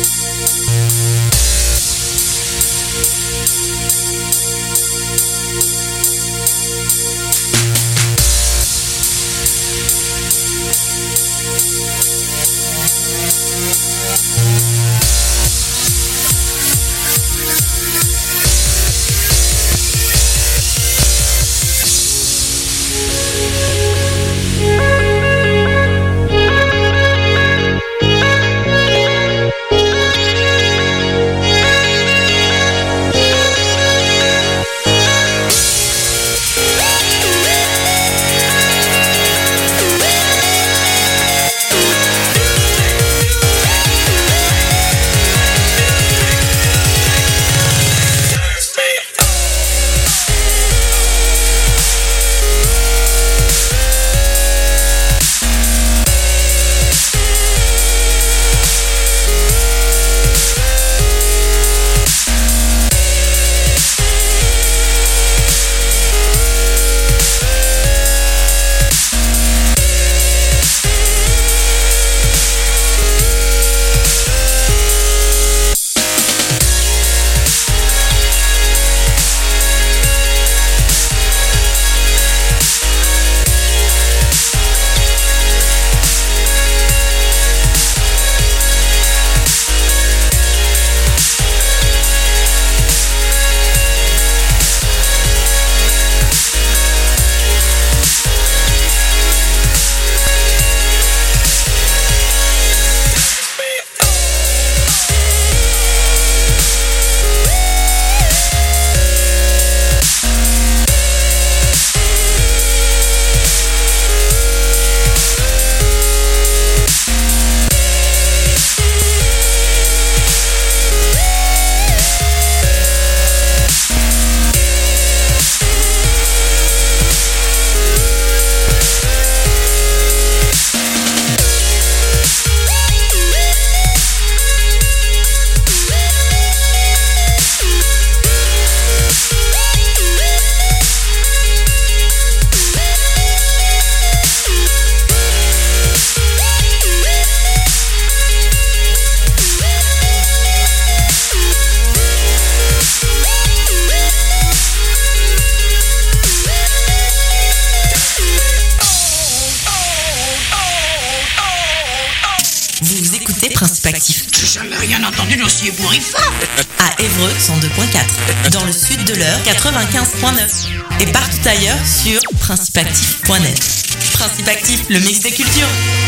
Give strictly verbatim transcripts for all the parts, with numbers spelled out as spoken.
Actif. J'ai jamais rien entendu d'aussi ébouriffant. À Évreux, cent deux point quatre. Dans le sud de l'Eure, quatre-vingt-quinze point neuf. Et partout ailleurs sur principe actif point net. Principe Actif, le mix des cultures.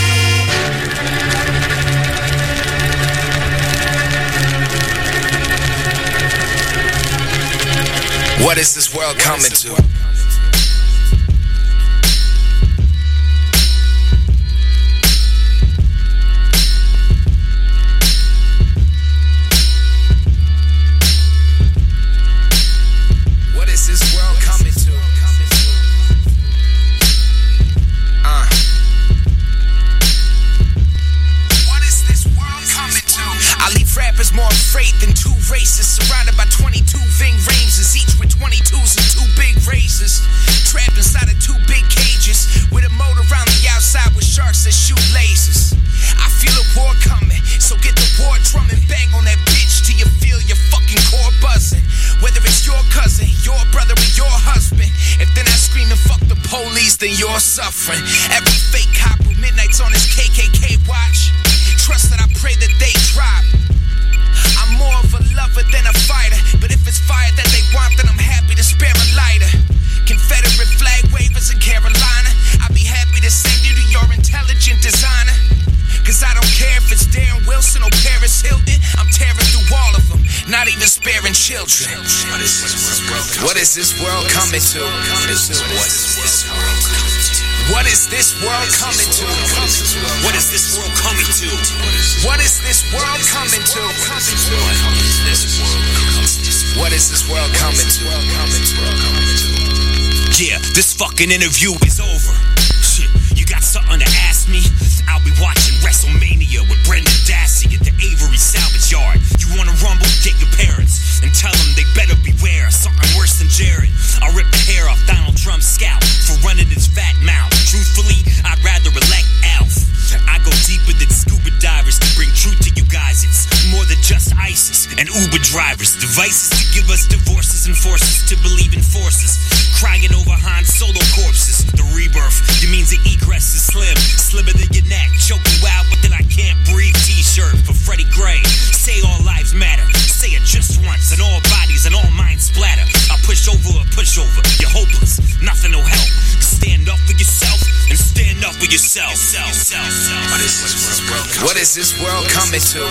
What is this world coming to? Surrounded by twenty-two Ving Rangers, each with twenty-twos and two big razors. Trapped inside of two big cages, with a moat around the outside with sharks that shoot lasers. I feel a war coming, so get the war drum and bang on that bitch till you feel your fucking core buzzing. Whether it's your cousin, your brother, or your husband, if they're not screaming fuck the police, then you're suffering. Every fake cop with midnights on his K K K watch, trust that I pray that they drop. I'm more of a lover than a fighter, but if it's fire that they want, then I'm happy to spare a lighter. Confederate flag wavers in Carolina, I'd be happy to send you to your intelligent designer. Cause I don't care if it's Darren Wilson or Paris Hilton, I'm tearing through all of them, not even sparing children. What is this world coming to? What is this world coming to? What is this world coming to? What is this world coming to? What is this world coming to? What is this world coming to? Yeah, this fucking interview is over. Shit, you got something to ask me? I'll be watching WrestleMania with Brendan Dassey at the Avery Salvage Yard. You wanna rumble? Get your parents and tell them they better beware something worse than Jared. I'll rip the hair off Donald Trump's scalp for running his fat mouth. Truthfully, I'd rather elect Alf. I go deeper than scuba divers to bring truth to you guys. It's more than horses and Uber drivers, devices to give us divorces and forces to believe in forces. Crying over Han Solo corpses. The rebirth, it means the egress is slim, slimmer than your neck. Choke you out, but then I can't breathe. T-shirt for Freddie Gray. Say all lives matter. Say it just once, and all bodies and all minds splatter. I push over or push over. You're hopeless, nothing will help. Stand up for yourself and stand up for yourself. What is this world coming to? What is this world coming to?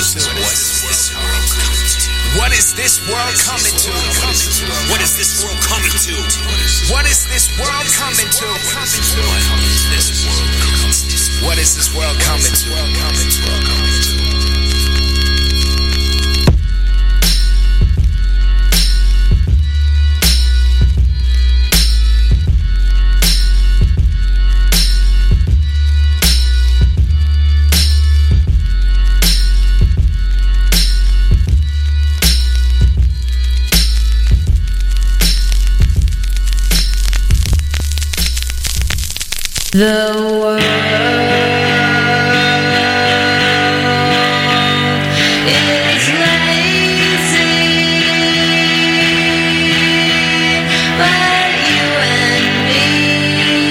What is this world coming to? What is this world coming to? What is this world coming to? What is this world coming to? The world is lazy, but you and me,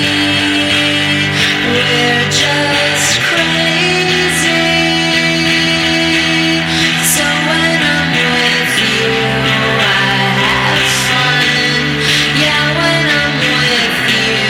we're just crazy. So when I'm with you, I have fun. Yeah, when I'm with you,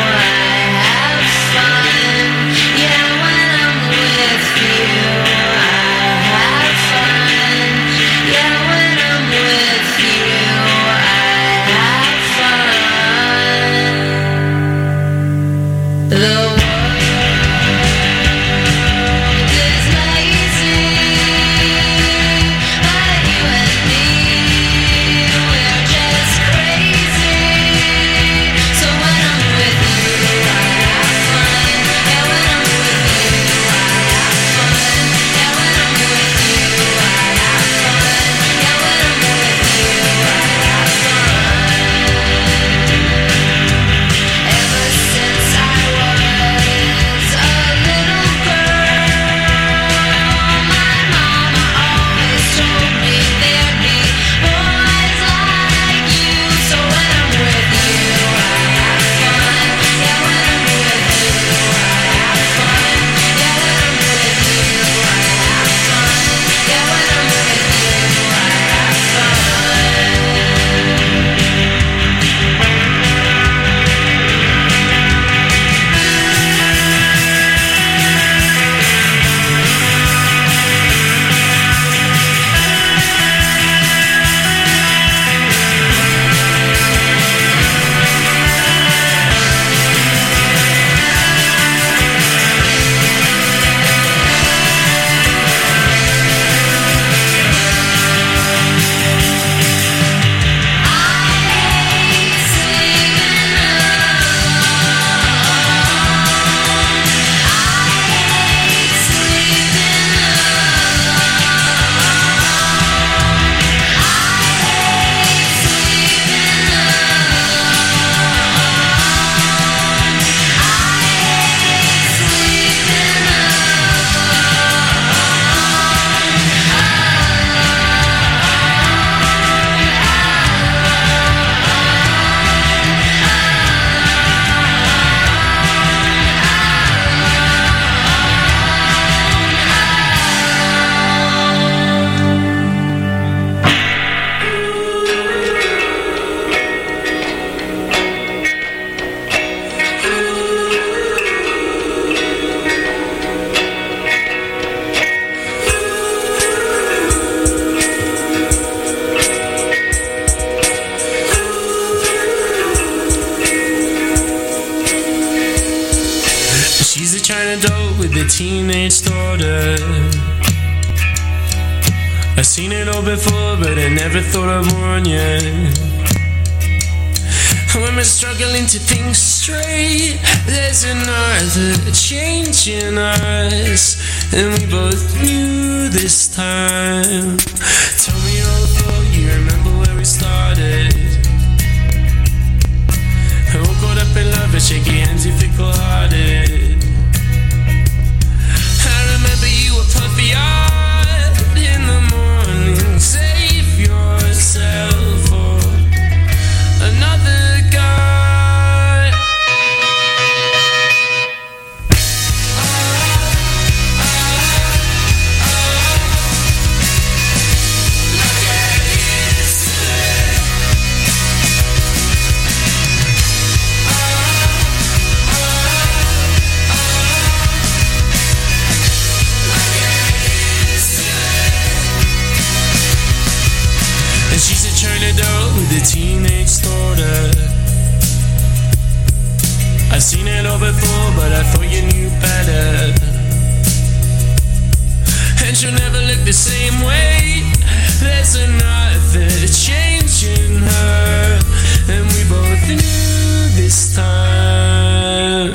teenage daughter. I've seen it all before, but I never thought I'd warn you. When we're struggling to think straight, there's another change in us, and we both knew this time. Tell me all about you, remember where we started. All caught up in love and shaky hands, you fickle-hearted. I remember you were puffy-eyed in the morning teenage daughter. I've seen it all before, but I thought you knew better. And she'll never look the same way. There's another change in her, and we both knew this time.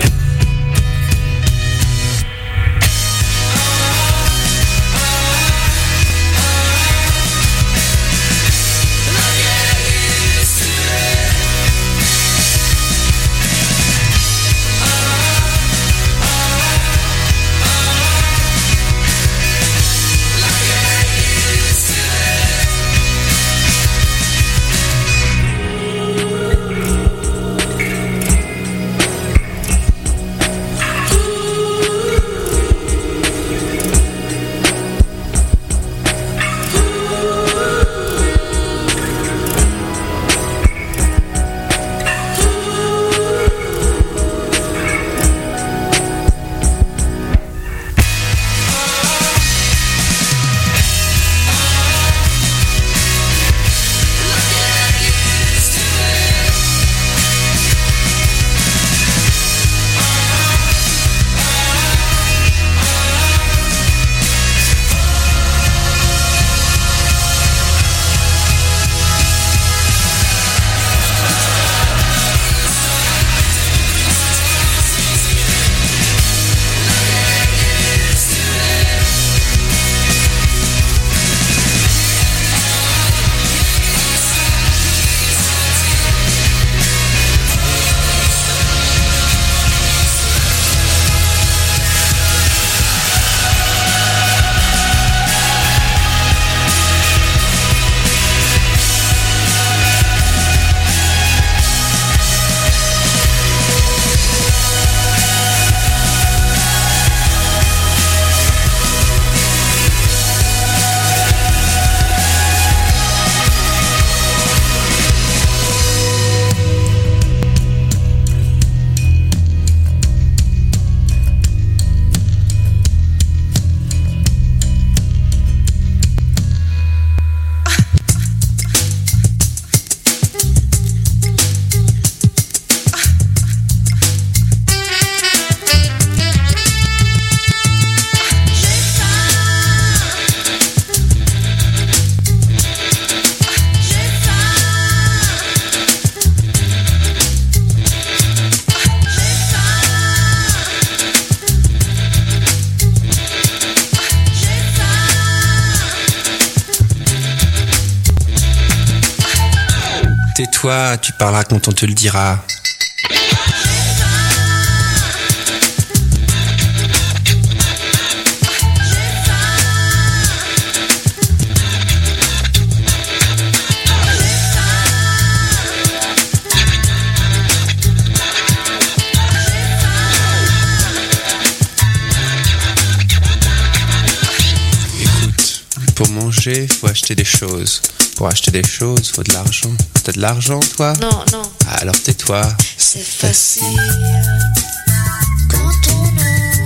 Tais-toi, tu parleras quand on te le dira. Écoute, pour manger, faut acheter des choses. Pour acheter des choses, faut de l'argent. T'as de l'argent, toi? Non, non. Ah, alors tais-toi. C'est facile quand on a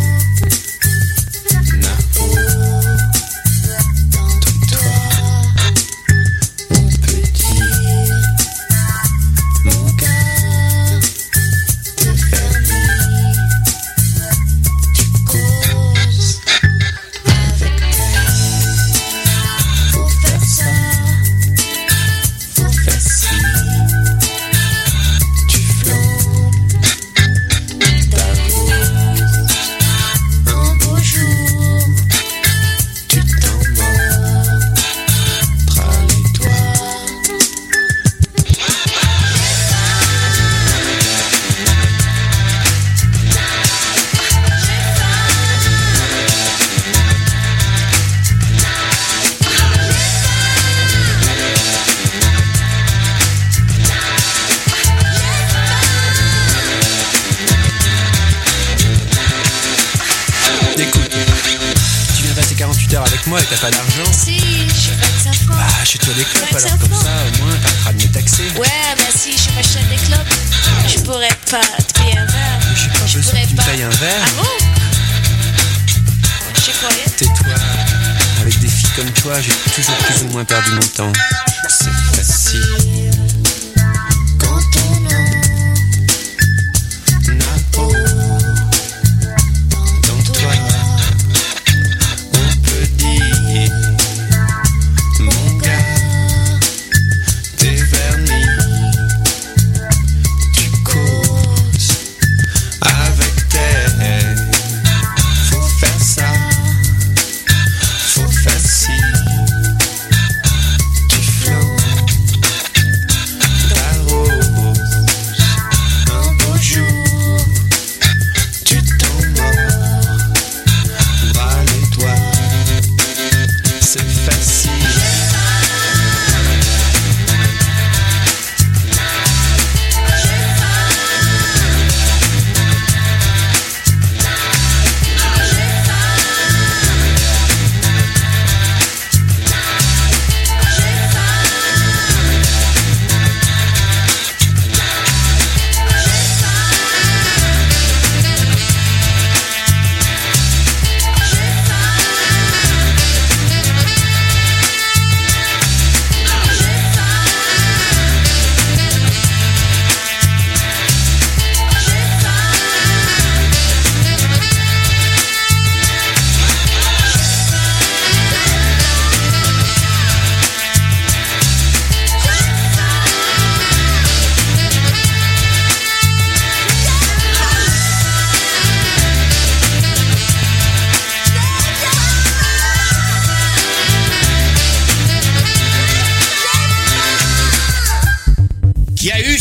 la peau dans toi. On peut dire, mon gars, t'es fermé. Tu causes avec moi. Faut faire ça. Tu flambes d'amour. avec moi et t'as pas d'argent. Si, j'ai vingt-cinq francs. Bah, achète-toi des clopes alors, vingt-cinq comme francs. ça, au moins, t'arrêteras de me taxer. Ouais, mais si je m'achète des clopes, je pourrais pas te payer un verre. Mais j'ai pas Je besoin que tu me pourrais payes un verre. Ah bon? Je croyais. Tais-toi. Avec des filles comme toi, j'ai toujours plus ou moins perdu mon temps. C'est facile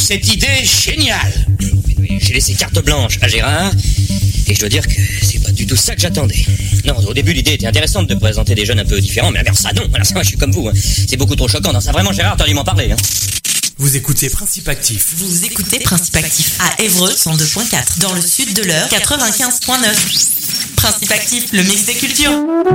cette idée géniale. J'ai laissé carte blanche à Gérard, et je dois dire que c'est pas du tout ça que j'attendais. Non, au début, l'idée était intéressante de présenter des jeunes un peu différents, mais alors ça, non, alors ça, moi, je suis comme vous, hein. C'est beaucoup trop choquant. Non, ça, vraiment, Gérard, t'aurais dû m'en parler, hein. Vous écoutez Principe Actif. Vous écoutez Principe Actif à Évreux cent deux point quatre, dans le sud de l'Eure quatre-vingt-quinze point neuf. Principe Actif, le mix des cultures.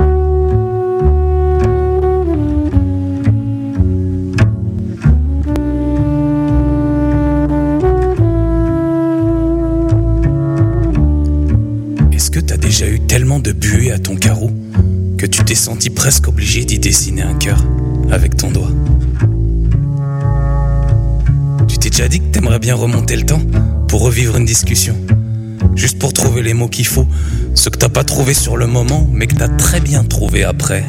Est-ce que t'as déjà eu tellement de buée à ton carreau que tu t'es senti presque obligé d'y dessiner un cœur avec ton doigt? Tu t'es déjà dit que t'aimerais bien remonter le temps pour revivre une discussion, juste pour trouver les mots qu'il faut, ce que t'as pas trouvé sur le moment mais que t'as très bien trouvé après.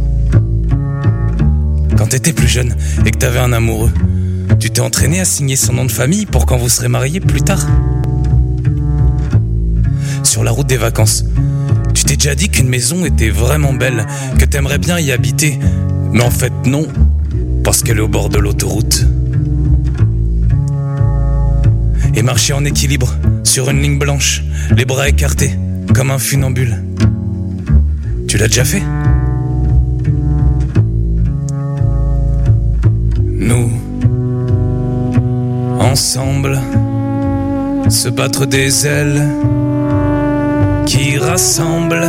Quand t'étais plus jeune et que t'avais un amoureux, tu t'es entraîné à signer son nom de famille pour quand vous serez mariés plus tard. Sur la route des vacances, tu t'es déjà dit qu'une maison était vraiment belle, que t'aimerais bien y habiter, mais en fait non, parce qu'elle est au bord de l'autoroute. Et marcher en équilibre, sur une ligne blanche, les bras écartés, comme un funambule. Tu l'as déjà fait? Nous, ensemble, se battre des ailes qui rassemblent.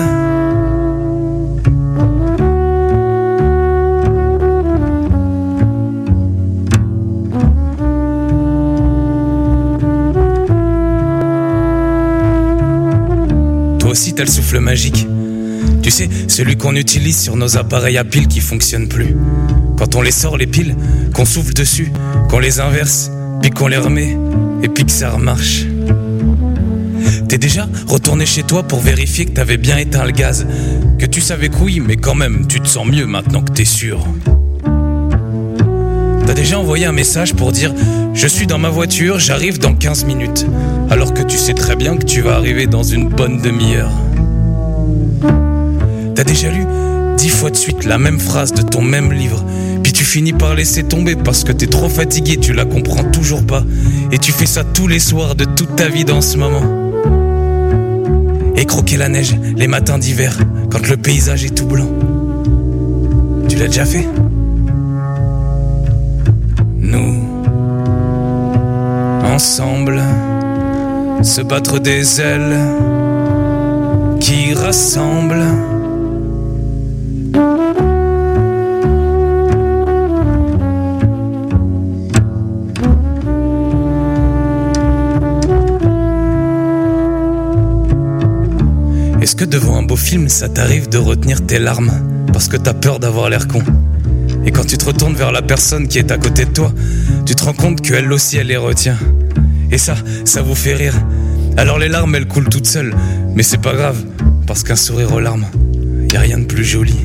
Toi aussi t'as le souffle magique. Tu sais, celui qu'on utilise sur nos appareils à piles qui fonctionnent plus. Quand on les sort les piles, qu'on souffle dessus, qu'on les inverse, puis qu'on les remet, et puis que ça remarche. T'es déjà retourné chez toi pour vérifier que t'avais bien éteint le gaz, que tu savais que oui, mais quand même, tu te sens mieux maintenant que t'es sûr. T'as déjà envoyé un message pour dire « Je suis dans ma voiture, j'arrive dans quinze minutes », alors que tu sais très bien que tu vas arriver dans une bonne demi-heure. T'as déjà lu dix fois de suite la même phrase de ton même livre, puis tu finis par laisser tomber parce que t'es trop fatigué, tu la comprends toujours pas, et tu fais ça tous les soirs de toute ta vie dans ce moment. Et croquer la neige les matins d'hiver quand le paysage est tout blanc. Tu l'as déjà fait? Nous, ensemble, se battre des ailes qui rassemblent. Est-ce que devant un beau film, ça t'arrive de retenir tes larmes parce que t'as peur d'avoir l'air con? Et quand tu te retournes vers la personne qui est à côté de toi, tu te rends compte qu'elle aussi, elle les retient. Et ça, ça vous fait rire. Alors les larmes, elles coulent toutes seules. Mais c'est pas grave, parce qu'un sourire aux larmes, y a rien de plus joli.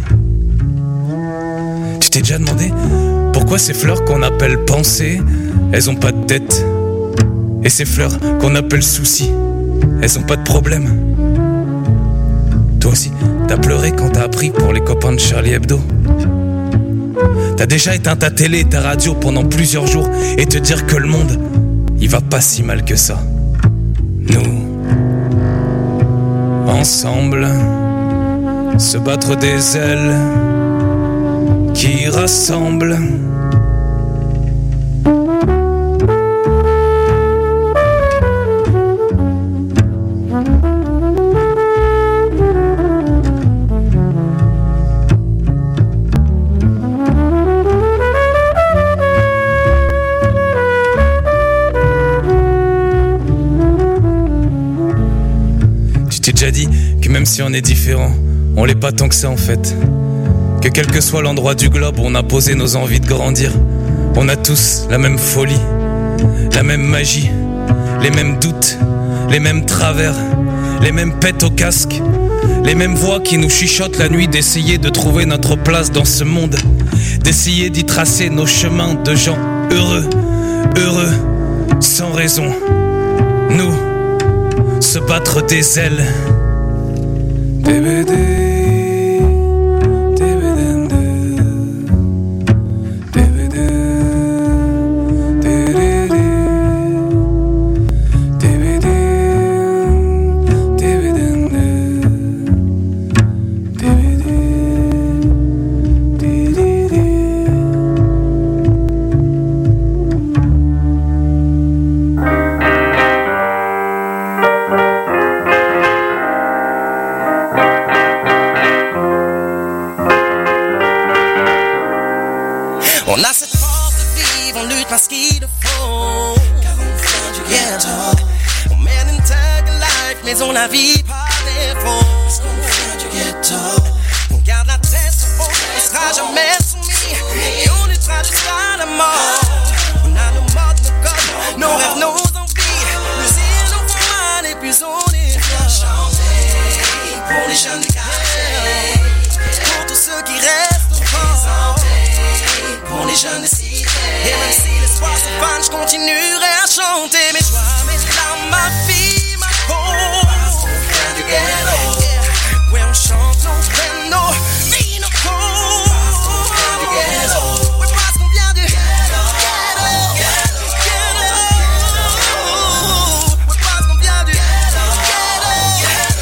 Tu t'es déjà demandé pourquoi ces fleurs qu'on appelle pensées, elles ont pas de tête? Et ces fleurs qu'on appelle soucis, elles ont pas de problème? Toi aussi, t'as pleuré quand t'as appris pour les copains de Charlie Hebdo? T'as déjà éteint ta télé et ta radio pendant plusieurs jours et te dire que le monde, il va pas si mal que ça. Nous, ensemble, se battre des ailes qui rassemblent. Déjà dit que même si on est différent, on l'est pas tant que ça en fait. Que quel que soit l'endroit du globe où on a posé nos envies de grandir, on a tous la même folie, la même magie, les mêmes doutes, les mêmes travers, les mêmes pètes au casque, les mêmes voix qui nous chuchotent la nuit d'essayer de trouver notre place dans ce monde, d'essayer d'y tracer nos chemins de gens heureux, heureux, sans raison. Nous, se battre des ailes. D B D, D B D, D B D, D B D. On a cette force de vivre, on lutte parce qu'il le faut. Car on vient du ghetto. On mène une thug life, mais on la vit par défaut. Parce qu'on vient du ghetto. On garde la tête sur haut, on sera jamais soumis. Et on luttera jusqu'à la mort. On a nos modes, nos codes, nos rêves, nos envies. L'usine nous font mal et puis on est fiers. Chanter pour les jeunes du quartier. Pour tous ceux qui restent au fort. Pour les jeunes des cités. Et même si l'espoir se fane, je continuerai à chanter mes joies, mes larmes, ma vie, ma peau. Parce qu'on vient du ghetto. Yeah. Ouais, on chante nos peines, nos vies, nos causes. Parce qu'on vient du ghetto. Ouais, parce qu'on vient du ghetto. Ghetto, ghetto, ghetto. Ouais, parce qu'on vient du ghetto. Ghetto,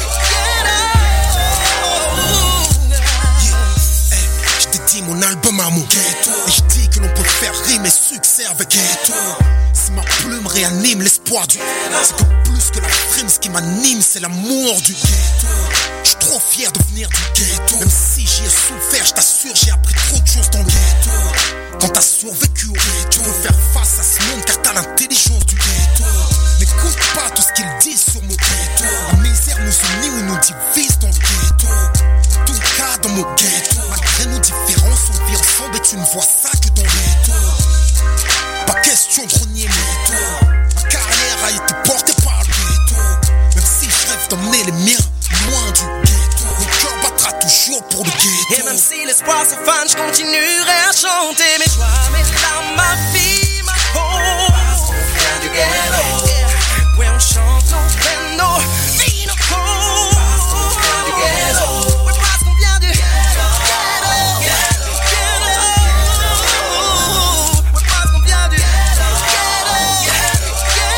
ghetto, ghetto. Hey, je dédie mon album à mon ghetto. Et je dis que l'on peut faire rimer succès avec ghetto. Si ma plume réanime l'espoir du c'est que plus que la frime, ce qui m'anime, c'est l'amour du ghetto. Je suis trop fier de venir du ghetto. Même si j'y ai souffert, je t'assure, j'ai appris trop de choses dans le ghetto. Quand t'as survécu au ghetto, tu veux faire face à ce monde car t'as l'intelligence du ghetto. N'écoute pas tout ce qu'ils disent sur mon ghetto. La misère nous unit ou nous divise dans le ghetto. En tout cas, dans mon ghetto, malgré nos différences, on vit ensemble et tu ne vois ça que dans le ghetto. Pas question de renier le ghetto. Ma carrière a été portée par le ghetto. Même si je rêve d'emmener les miens loin du ghetto, mon cœur battra toujours pour le ghetto. Et même si l'espoir se fane, je continuerai à chanter mes joies, mes larmes, ma vie, ma peau. Parce qu'on vient du ghetto. Yeah. Ouais, on chante nos peines, nos vies, nos causes. Parce qu'on vient du ghetto. Ouais, parce qu'on vient du ghetto. Ghetto, ghetto, ghetto. Ouais, parce qu'on vient du ghetto. Ghetto,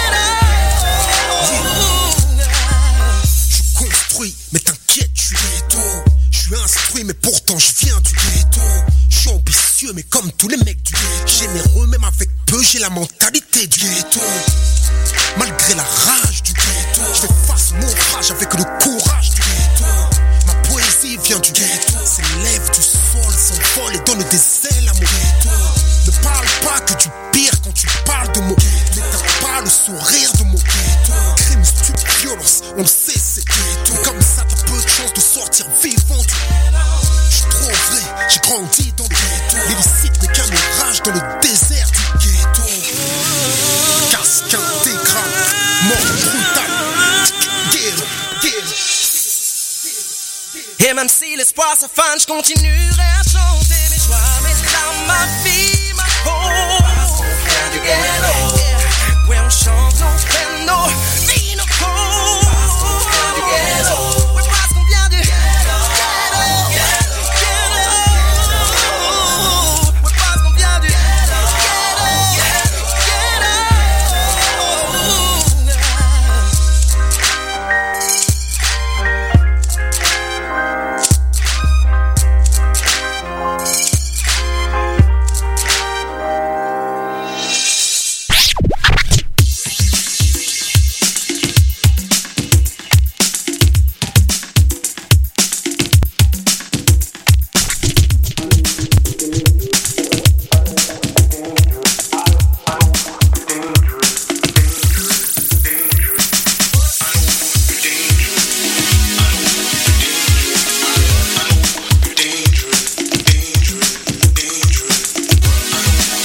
ghetto, ghetto. Je construis, mais t'inquiète, je suis ghetto. Je suis instruit, mais pourtant je viens du ghetto. Je suis ambitieux, mais comme tous les mecs du ghetto. Généreux, même avec peu, j'ai la mentalité du ghetto. Malgré la rage du ghetto, je fais face au naufrage avec le courage du ghetto. Ma poésie vient du ghetto. S'élève du sol, s'envole et donne des ailes à mon ghetto. Ne parle pas que du pire quand tu parles de mon ghetto. N'éteins pas le sourire de mon ghetto. Crime, stupide, violence, on le sait, c'est ghetto. Comme ça, t'as peu de chance de sortir vivant du ghetto. J'suis trop vrai, j'ai grandi dans le ghetto. L'illicite n'est qu'un mirage dans le désert du ghetto. Casque intégral, mort brutale. Ghetto, ghetto. Et même si l'espoir se fane, je continuerai à chanter mes joies, mes larmes, ma vie.